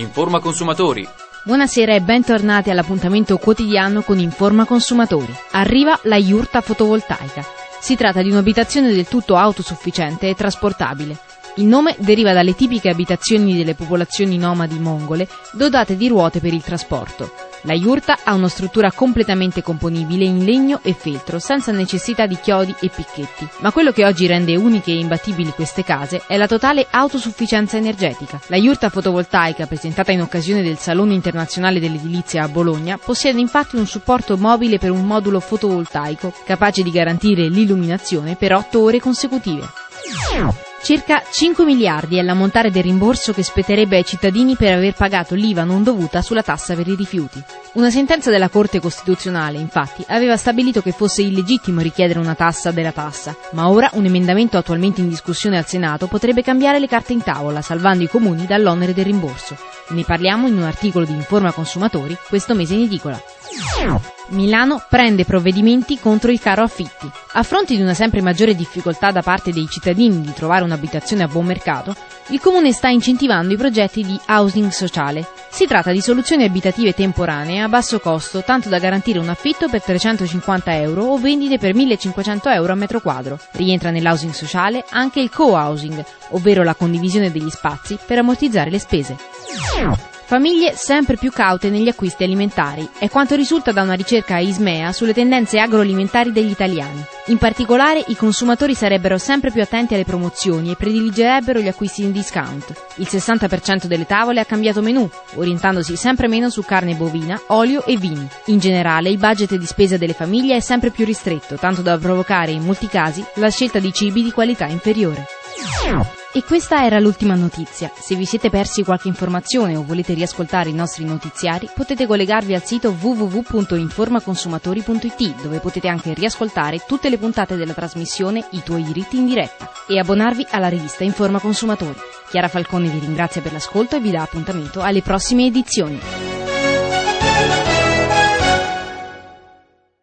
Informa Consumatori. Buonasera e bentornati all'appuntamento quotidiano con Informa Consumatori. Arriva la Jurta fotovoltaica. Si tratta di un'abitazione del tutto autosufficiente e trasportabile. Il nome deriva dalle tipiche abitazioni delle popolazioni nomadi mongole dotate di ruote per il trasporto. La Jurta ha una struttura completamente componibile in legno e feltro, senza necessità di chiodi e picchetti. Ma quello che oggi rende uniche e imbattibili queste case è la totale autosufficienza energetica. La Jurta fotovoltaica, presentata in occasione del Salone Internazionale dell'Edilizia a Bologna, possiede infatti un supporto mobile per un modulo fotovoltaico capace di garantire l'illuminazione per 8 ore consecutive. Circa 5 miliardi è l'ammontare del rimborso che spetterebbe ai cittadini per aver pagato l'IVA non dovuta sulla tassa per i rifiuti. Una sentenza della Corte Costituzionale, infatti, aveva stabilito che fosse illegittimo richiedere una tassa della tassa, ma ora un emendamento attualmente in discussione al Senato potrebbe cambiare le carte in tavola, salvando i comuni dall'onere del rimborso. Ne parliamo in un articolo di Informa Consumatori questo mese in edicola. Milano prende provvedimenti contro il caro affitti. A fronte di una sempre maggiore difficoltà da parte dei cittadini di trovare un'abitazione a buon mercato, il Comune sta incentivando i progetti di housing sociale. Si tratta di soluzioni abitative temporanee a basso costo, tanto da garantire un affitto per 350 euro o vendite per 1.500 euro a metro quadro. Rientra nell'housing sociale anche il co-housing, ovvero la condivisione degli spazi per ammortizzare le spese. Famiglie sempre più caute negli acquisti alimentari, è quanto risulta da una ricerca a Ismea sulle tendenze agroalimentari degli italiani. In particolare, i consumatori sarebbero sempre più attenti alle promozioni e prediligerebbero gli acquisti in discount. Il 60% delle tavole ha cambiato menù, orientandosi sempre meno su carne bovina, olio e vini. In generale, il budget di spesa delle famiglie è sempre più ristretto, tanto da provocare in molti casi la scelta di cibi di qualità inferiore. E questa era l'ultima notizia. Se vi siete persi qualche informazione o volete riascoltare i nostri notiziari, potete collegarvi al sito www.informaconsumatori.it, dove potete anche riascoltare tutte le puntate della trasmissione I tuoi diritti in diretta e abbonarvi alla rivista Informa Consumatori. Chiara Falcone vi ringrazia per l'ascolto e vi dà appuntamento alle prossime edizioni.